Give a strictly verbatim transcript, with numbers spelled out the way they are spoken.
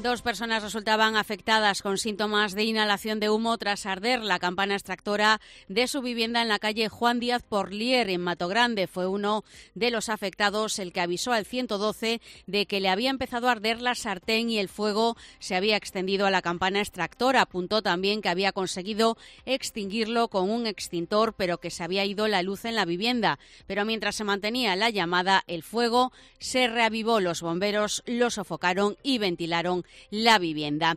Dos personas resultaban afectadas con síntomas de inhalación de humo tras arder la campana extractora de su vivienda en la calle Juan Díaz Porlier, en Matogrande. Fue uno de los afectados el que avisó al ciento doce de que le había empezado a arder la sartén y el fuego se había extendido a la campana extractora. Apuntó también que había conseguido extinguirlo con un extintor, pero que se había ido la luz en la vivienda. Pero mientras se mantenía la llamada, el fuego se reavivó. Los bomberos lo sofocaron y ventilaron la vivienda.